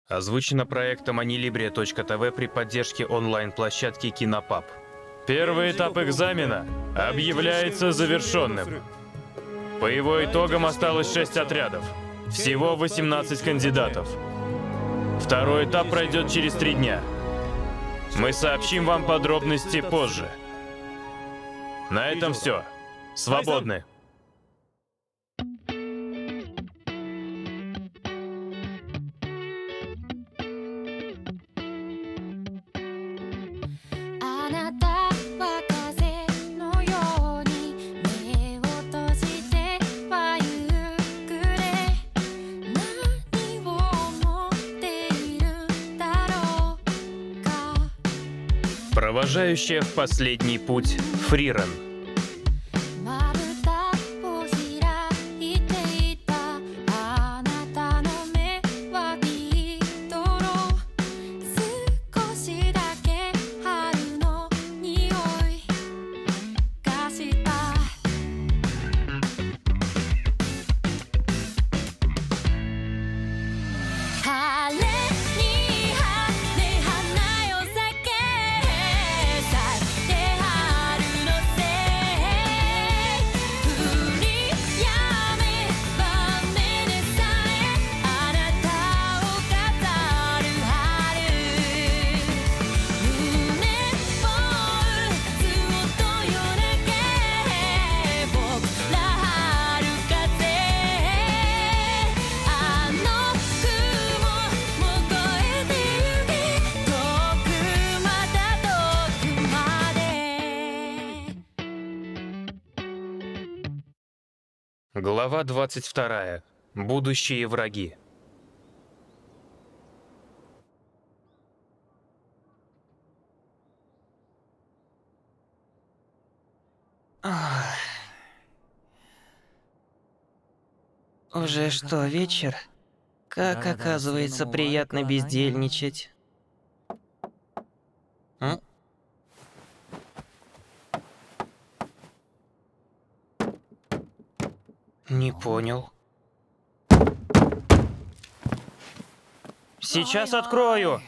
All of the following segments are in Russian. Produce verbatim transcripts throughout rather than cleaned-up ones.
Озвучено проектом анилибрия точка тэ вэ при поддержке онлайн-площадки Кинопаб. Первый этап экзамена объявляется завершенным. По его итогам осталось шесть отрядов. Всего восемнадцать кандидатов. Второй этап пройдет через три дня. Мы сообщим вам подробности позже. На этом все. Свободны. Провожающая в последний путь Фрирен. Глава двадцать вторая. Будущие враги. Уже что, вечер? Как оказывается, приятно бездельничать. М? Не понял. Сейчас открою.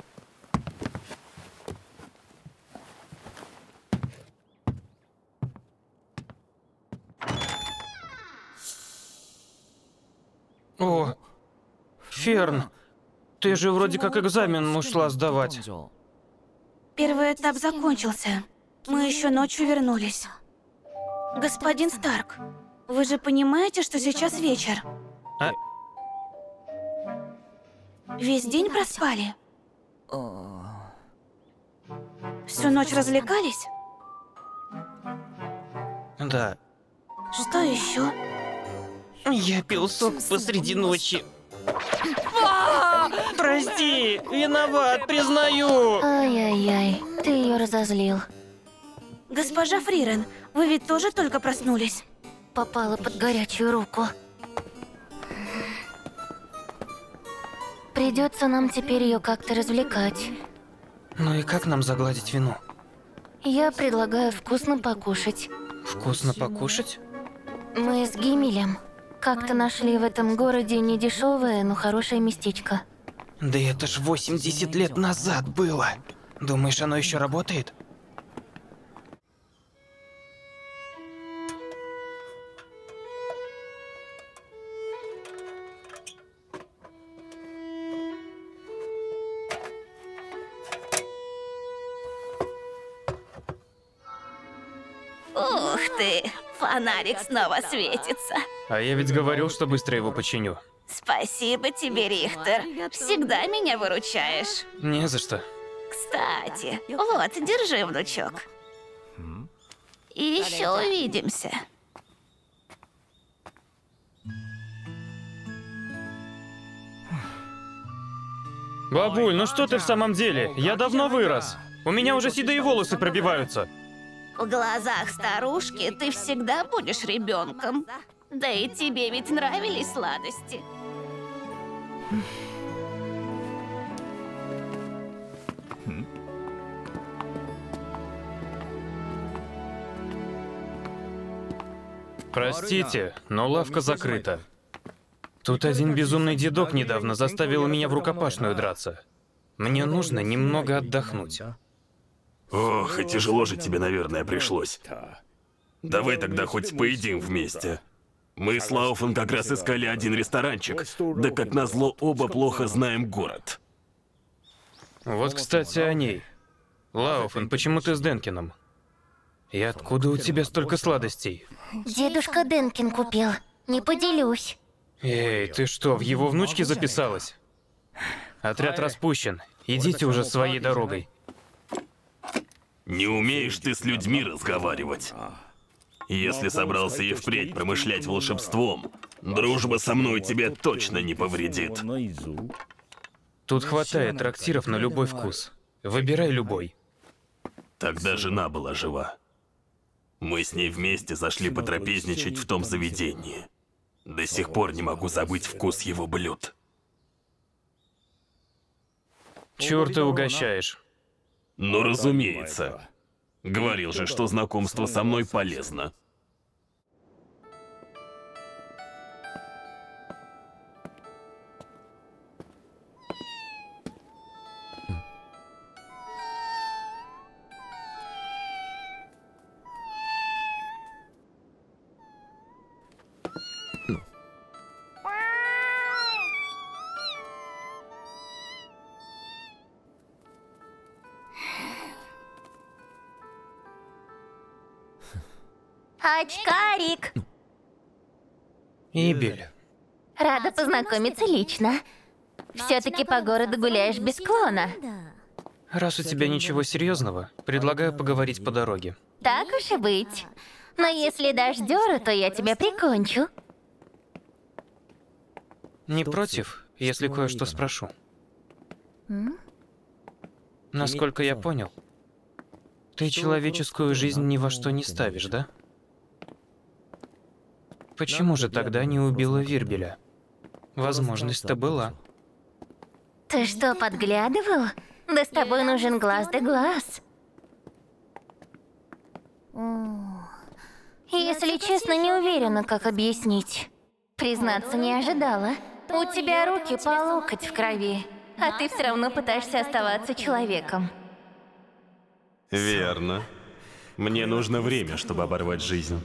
О, Ферн, ты же вроде как экзамен ушла сдавать. Первый этап закончился. Мы еще ночью вернулись. Господин Старк, вы же понимаете, что сейчас вечер? А? Весь день проспали? Всю ночь развлекались? Да. Что еще? Я пил сок посреди ночи. Прости, виноват, признаю. Ай-яй-яй, ты ее разозлил. Госпожа Фрирен, вы ведь тоже только проснулись? Попала под горячую руку. Придется нам теперь ее как-то развлекать. Ну и как нам загладить вину? Я предлагаю вкусно покушать. Вкусно покушать? Мы с Гимелем как-то нашли в этом городе недешевое, но хорошее местечко. Да это ж восемьдесят лет назад было. Думаешь, оно еще работает? Ух ты, фонарик снова светится. А я ведь говорил, что быстро его починю. Спасибо тебе, Рихтер. Всегда меня выручаешь. Не за что. Кстати, вот, держи, внучок. И еще увидимся. Бабуль, ну что ты в самом деле? Я давно вырос. У меня уже седые волосы пробиваются. В глазах старушки ты всегда будешь ребенком. Да и тебе ведь нравились сладости. Простите, но лавка закрыта. Тут один безумный дедок недавно заставил меня в рукопашную драться. Мне нужно немного отдохнуть. Ох, и тяжело же тебе, наверное, пришлось. Давай тогда хоть поедим вместе. Мы с Лауфом как раз искали один ресторанчик, да как назло оба плохо знаем город. Вот, кстати, о ней. Лауфен, почему ты с Денкином? И откуда у тебя столько сладостей? Дедушка Денкин купил. Не поделюсь. Эй, ты что, в его внучке записалась? Отряд распущен. Идите уже своей дорогой. Не умеешь ты с людьми разговаривать. Если собрался и впредь промышлять волшебством, дружба со мной тебе точно не повредит. Тут хватает трактиров на любой вкус. Выбирай любой. Тогда жена была жива. Мы с ней вместе зашли потрапезничать в том заведении. До сих пор не могу забыть вкус его блюд. Чур ты угощаешь. Ну, разумеется. Говорил же, что знакомство со мной полезно. Очкарик! Ибель. Рада познакомиться лично. Все-таки по городу гуляешь без клона. Раз у тебя ничего серьезного, предлагаю поговорить по дороге. Так уж и быть. Но если дашь дёру, то я тебя прикончу. Не против, если кое-что спрошу? Насколько я понял, ты человеческую жизнь ни во что не ставишь, да? Почему же тогда не убила Вирбеля? Возможность-то была. Ты что, подглядывал? Да с тобой нужен глаз да глаз. Если честно, не уверена, как объяснить. Признаться, не ожидала. У тебя руки по локоть в крови, а ты все равно пытаешься оставаться человеком. Верно. Мне нужно время, чтобы оборвать жизнь.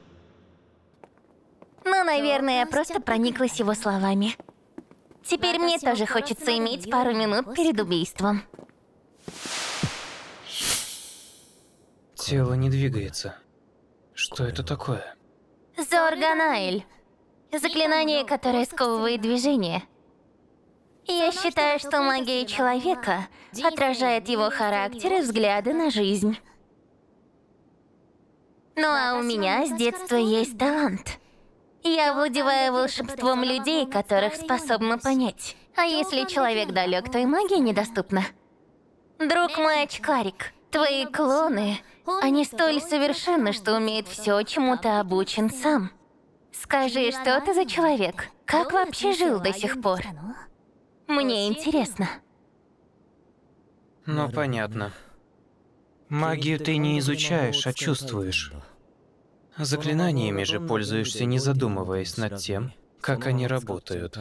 Ну, наверное, я просто прониклась его словами. Теперь мне тоже хочется иметь пару минут перед убийством. Тело не двигается. Что это такое? Зорганаэль. Заклинание, которое сковывает движение. Я считаю, что магия человека отражает его характер и взгляды на жизнь. Ну а у меня с детства есть талант. Я овладеваю волшебством людей, которых способна понять. А если человек далек, то и магия недоступна. Друг мой очкарик, твои клоны, они столь совершенны, что умеют все, чему ты обучен сам. Скажи, что ты за человек? Как вообще жил до сих пор? Мне интересно. Ну, понятно. Магию ты не изучаешь, а чувствуешь. Заклинаниями же пользуешься, не задумываясь над тем, как они работают.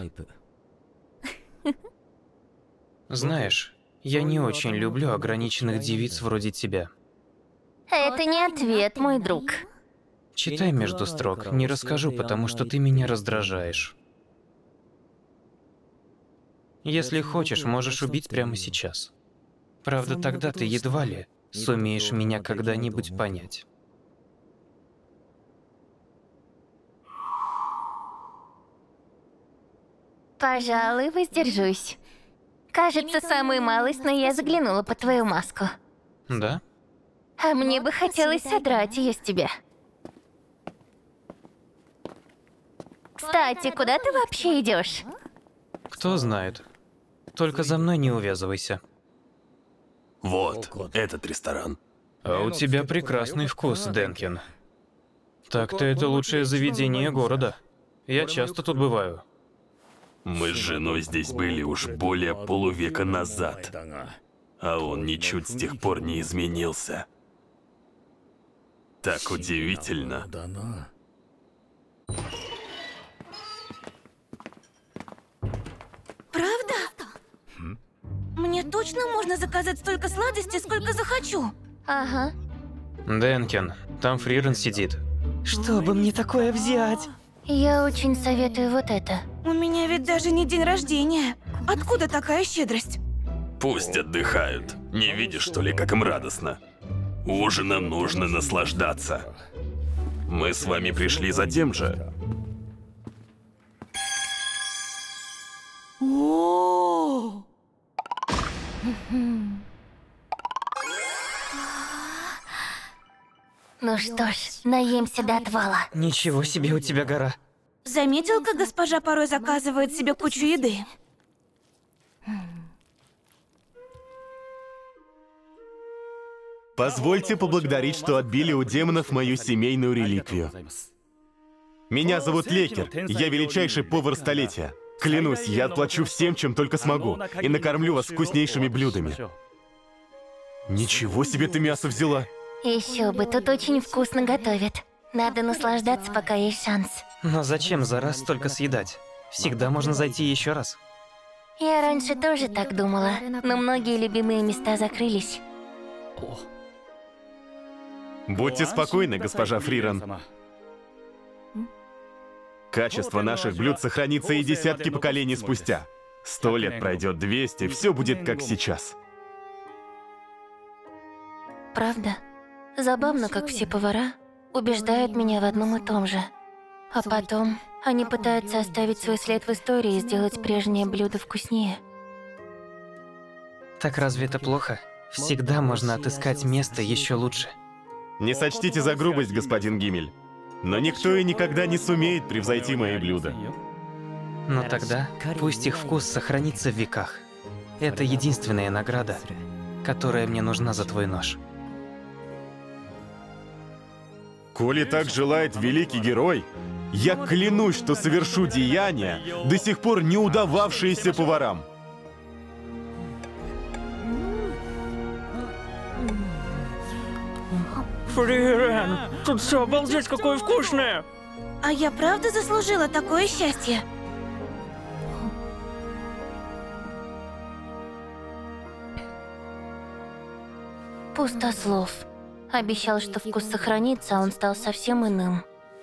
Знаешь, я не очень люблю ограниченных девиц вроде тебя. Это не ответ, мой друг. Читай между строк, не расскажу, потому что ты меня раздражаешь. Если хочешь, можешь убить прямо сейчас. Правда, тогда ты едва ли сумеешь меня когда-нибудь понять. Пожалуй, воздержусь. Кажется, самую малость, но я заглянула под твою маску. Да? А мне бы хотелось содрать ее с тебя. Кстати, куда ты вообще идешь? Кто знает. Только за мной не увязывайся. Вот, этот ресторан. А у тебя прекрасный вкус, Денкин. Так-то это лучшее заведение города. Я часто тут бываю. Мы с женой здесь были уж более полувека назад, а он ничуть с тех пор не изменился. Так удивительно. Мне точно можно заказать столько сладостей, сколько захочу? Ага. Денкен, там Фрирен сидит. Чтобы мне такое взять? Я очень советую вот это. У меня ведь даже не день рождения. Откуда такая щедрость? Пусть отдыхают. Не видишь, что ли, как им радостно? Ужином нужно наслаждаться. Мы с вами пришли за тем же. О! Ну что ж, наемся до отвала. Ничего себе у тебя гора. Заметил, как госпожа порой заказывает себе кучу еды? Позвольте поблагодарить, что отбили у демонов мою семейную реликвию. Меня зовут Лекер, я величайший повар столетия. Клянусь, я отплачу всем, чем только смогу, и накормлю вас вкуснейшими блюдами. Ничего себе ты мясо взяла! Еще бы, тут очень вкусно готовят. Надо наслаждаться, пока есть шанс. Но зачем за раз столько съедать? Всегда можно зайти еще раз. Я раньше тоже так думала, но многие любимые места закрылись. Будьте спокойны, госпожа Фрирен. Качество наших блюд сохранится и десятки поколений спустя. Сто лет пройдет, двести, все будет как сейчас. Правда? Забавно, как все повара убеждают меня в одном и том же. А потом они пытаются оставить свой след в истории и сделать прежнее блюдо вкуснее. Так разве это плохо? Всегда можно отыскать место еще лучше. Не сочтите за грубость, господин Гиммель. Но никто и никогда не сумеет превзойти мои блюда. Но тогда пусть их вкус сохранится в веках. Это единственная награда, которая мне нужна за твой нож. Коли так желает великий герой, я клянусь, что совершу деяния, до сих пор не удававшиеся поварам. Фрирен, тут все обалдеть какое вкусное! А я правда заслужила такое счастье? Пустослов. Обещал, что вкус сохранится, а он стал совсем иным.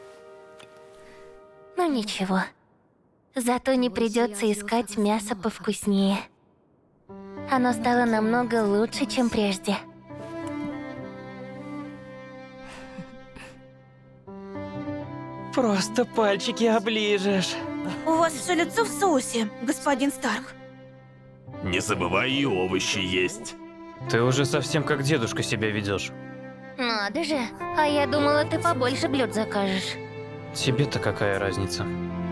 Ну ничего. Зато не придется искать мясо повкуснее. Оно стало намного лучше, чем прежде. Просто пальчики оближешь. У вас все лицо в соусе, господин Старк. Не забывай и овощи есть. Ты уже совсем как дедушка себя ведешь. Надо же. А я думала, ты побольше блюд закажешь. Тебе-то какая разница?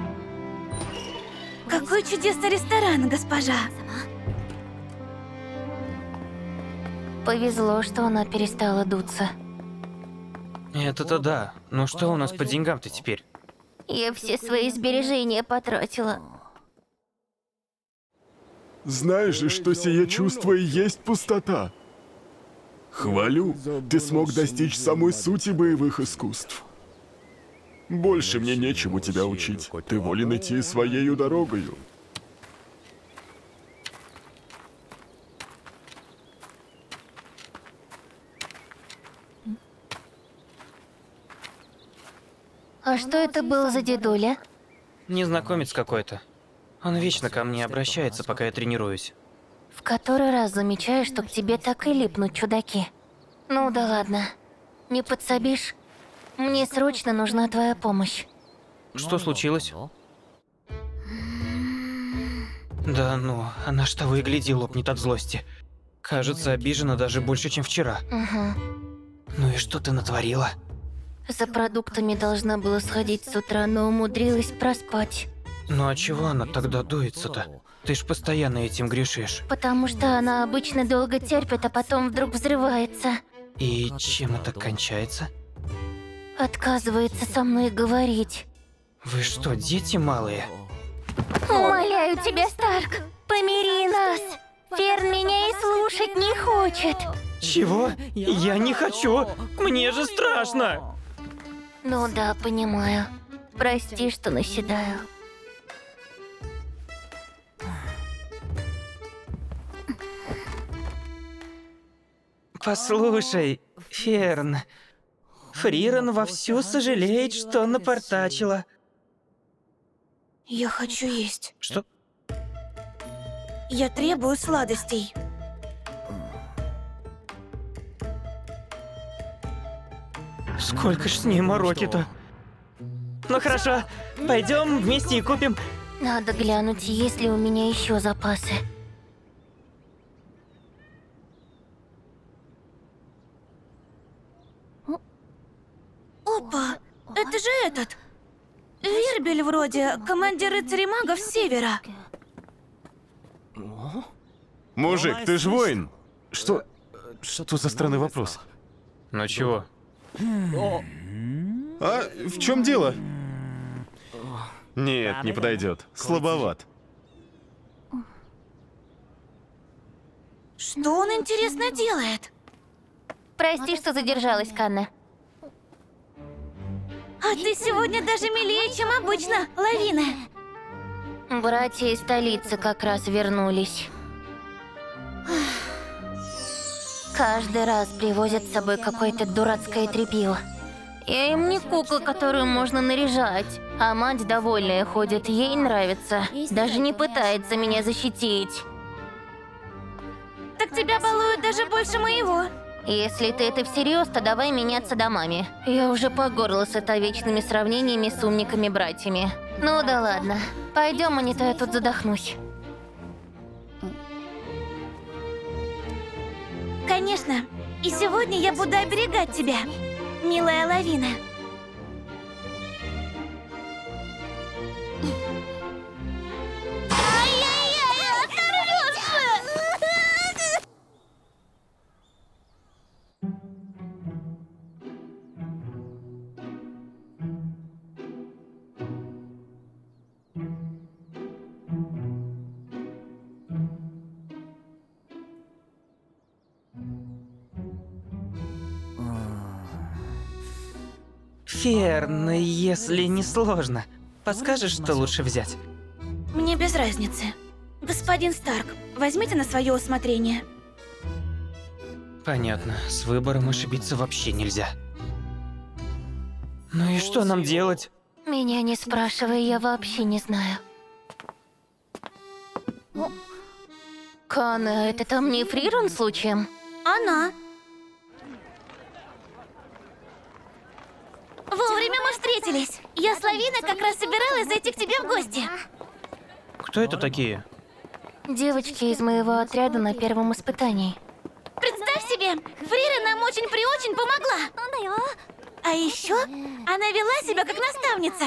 Какой чудесный ресторан, госпожа. Повезло, что она перестала дуться. Это-то да. Ну что у нас по деньгам-то теперь? Я все свои сбережения потратила. Знаешь же, что сие чувство и есть пустота. Хвалю, ты смог достичь самой сути боевых искусств. Больше мне нечему тебя учить. Ты волен идти своею дорогою. А что это был за дедуля? Незнакомец какой-то. Он вечно ко мне обращается, пока я тренируюсь. В который раз замечаю, что к тебе так и липнут чудаки. Ну да ладно. Не подсобишь? Мне срочно нужна твоя помощь. Что случилось? Да ну, она ж того и гляди лопнет от злости. Кажется, обижена даже больше, чем вчера. Угу. Ну и что ты натворила? За продуктами должна была сходить с утра, но умудрилась проспать. Ну а чего она тогда дуется-то? Ты ж постоянно этим грешишь. Потому что она обычно долго терпит, а потом вдруг взрывается. И чем это кончается? Отказывается со мной говорить. Вы что, дети малые? Умоляю тебя, Старк, помири нас. Ферн меня и слушать не хочет. Чего? Я не хочу! Мне же страшно! Ну да, понимаю. Прости, что наседаю. Послушай, Ферн, Фрирен вовсю сожалеет, что напортачила. Я хочу есть. Что? Я требую сладостей. Сколько ж с ней мороки-то? Ну хорошо, пойдем вместе и купим. Надо глянуть, есть ли у меня еще запасы. Опа, это же этот. Вербель вроде, командир рыцарей магов с севера. Мужик, ты ж воин. Что... Что за странный вопрос? Ну чего? А в чем дело? Нет, не подойдет. Слабоват. Что он, интересно, делает? Прости, что задержалась, Канна. А ты сегодня даже милее, чем обычно, Лавина. Братья из столицы как раз вернулись. Каждый раз привозят с собой какое-то дурацкое тряпье. Я им не кукла, которую можно наряжать. А мать довольная ходит, ей нравится. Даже не пытается меня защитить. Так тебя балуют даже больше моего. Если ты это всерьез, то давай меняться домами. Я уже по горло сыта вечными сравнениями с умниками-братьями. Ну да ладно. Пойдем, а не то я тут задохнусь. Конечно. И сегодня я буду оберегать тебя, милая Лавина. Ай-яй-яй, оторвёшься! Ферн, если не сложно, подскажешь, что лучше взять? Мне без разницы. Господин Старк, возьмите на свое усмотрение. Понятно, с выбором ошибиться вообще нельзя. Ну и что нам делать? Меня не спрашивай, я вообще не знаю. Канна, это там не Фрирен случаем? Она. Вовремя мы встретились. Я с Лавиной как раз собиралась зайти к тебе в гости. Кто это такие? Девочки из моего отряда на первом испытании. Представь себе, Фрира нам очень-преочень помогла. А еще она вела себя как наставница.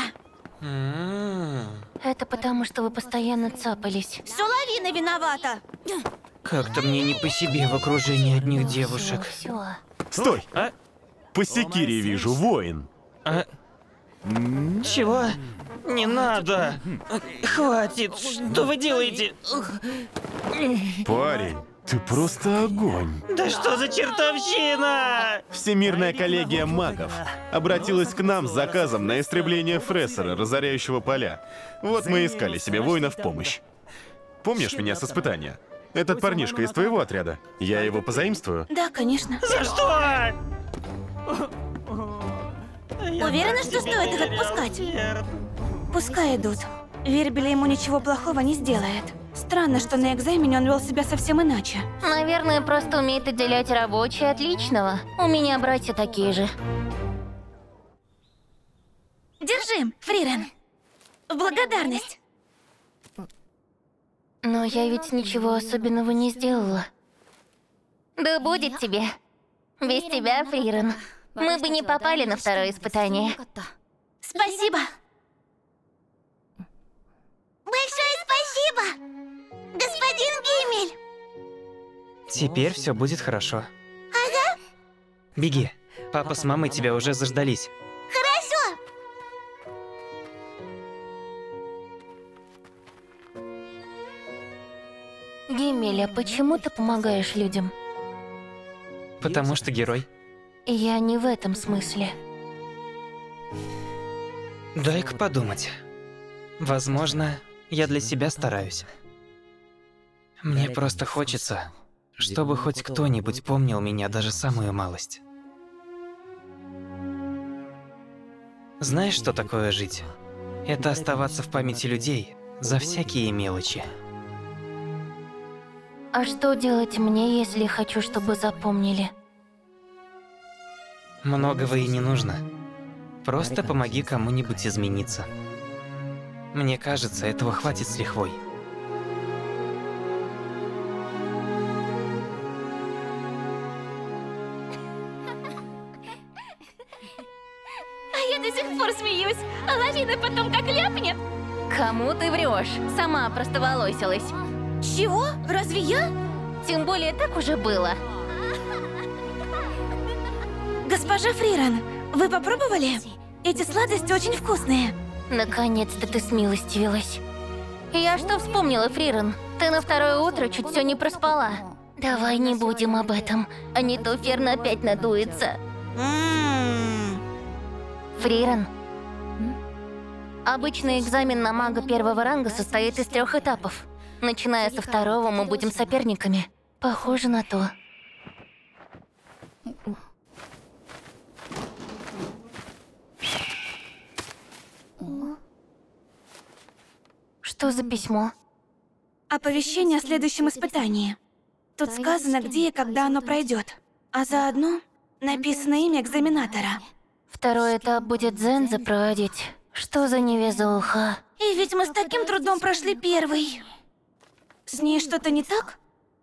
Это потому, что вы постоянно цапались. Все Лавина виновата. Как-то мне не по себе в окружении одних девушек. Все. Стой! А? По секире вижу, воин. А? Чего? Не надо! Хватит! Что вы делаете? Парень, ты просто огонь. Да что за чертовщина? Всемирная коллегия магов обратилась к нам с заказом на истребление Фрессера, разоряющего поля. Вот мы искали себе воина в помощь. Помнишь меня с испытания? Этот парнишка из твоего отряда. Я его позаимствую? Да, конечно. За что? Уверена, что стоит их отпускать? Пускай идут. Вербеля ему ничего плохого не сделает. Странно, что на экзамене он вел себя совсем иначе. Наверное, просто умеет отделять рабочее от личного. У меня братья такие же. Держи, Фрирен. В благодарность. Но я ведь ничего особенного не сделала. Да будет тебе. Без тебя, Фрирен, мы бы не попали на второе испытание. Спасибо. Большое спасибо, господин Гиммель. Теперь все будет хорошо. Ага. Беги. Папа с мамой тебя уже заждались. Хорошо. Гиммель, а почему ты помогаешь людям? Потому что герой. Я не в этом смысле. Дай-ка подумать. Возможно, я для себя стараюсь. Мне просто хочется, Чтобы хоть кто-нибудь помнил меня, даже самую малость. Знаешь, что такое жить? Это оставаться в памяти людей за всякие мелочи. А что делать мне, если хочу, чтобы запомнили? Многого и не нужно. Просто помоги кому-нибудь измениться. Мне кажется, этого хватит с лихвой. А я до сих пор смеюсь, а лавина потом как ляпнет. Кому ты врешь? Сама простоволосилась. Чего? Разве я? Тем более так уже было. Госпожа Фриран, вы попробовали? Эти сладости очень вкусные. Наконец-то ты смилостивилась. Я что вспомнила, Фриран? Ты на второе утро чуть все не проспала. Давай не будем об этом, а не то Ферна опять надуется. М-м-м. Фриран. Обычный экзамен на мага первого ранга состоит из трех этапов. Начиная со второго, мы будем соперниками. Похоже на то. Что за письмо? Оповещение о следующем испытании. Тут сказано, где и когда оно пройдет. А заодно написано имя экзаменатора. Второй этап будет Зенза проводить. Что за невезуха? И ведь мы с таким трудом прошли первый. С ней что-то не так?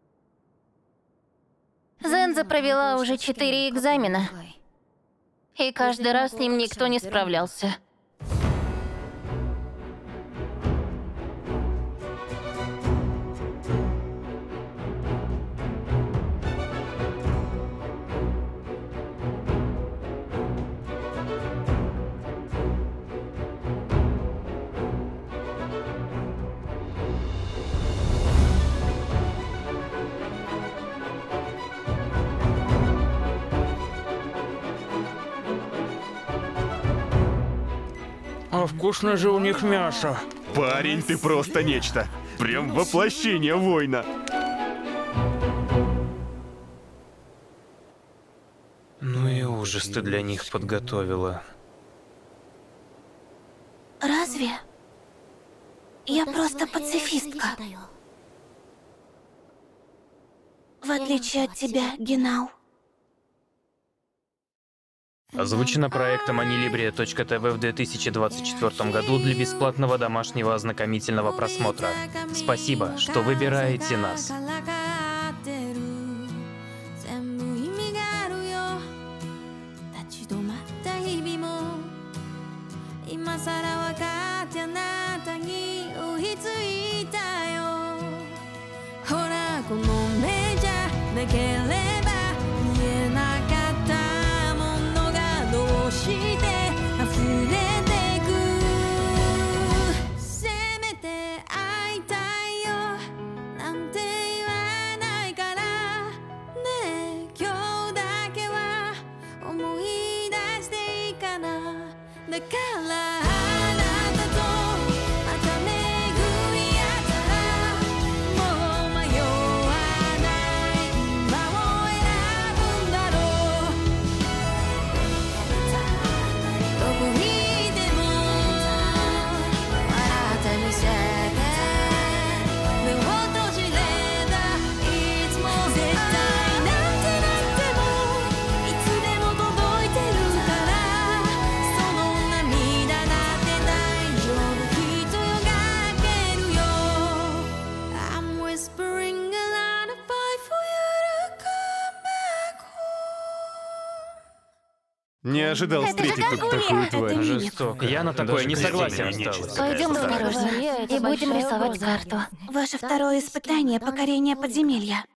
Зенза провела уже четыре экзамена. И каждый раз с ним никто не справлялся. А вкусно же у них мясо. Парень, ты просто нечто. Прям воплощение воина. Ну и ужас ты для них подготовила. Разве? Я просто пацифистка. В отличие от тебя, Генау. Озвучено проектом анилибрия точка тэ вэ в две тысячи двадцать четвёртом году для бесплатного домашнего ознакомительного просмотра. Спасибо, что выбираете нас. 今さら分かってあなたに追いついたよほらこの目じゃなければ見えなかったものがどうして溢れてくせめて会いたいよなんて言わないからねえ今日だけは思い出していいかなだから Не ожидал встретить тут такую тварь. Жестоко. Я на такое не согласен осталась. Пойдем осторожно и будем рисовать карту. Ваше второе испытание — покорение подземелья.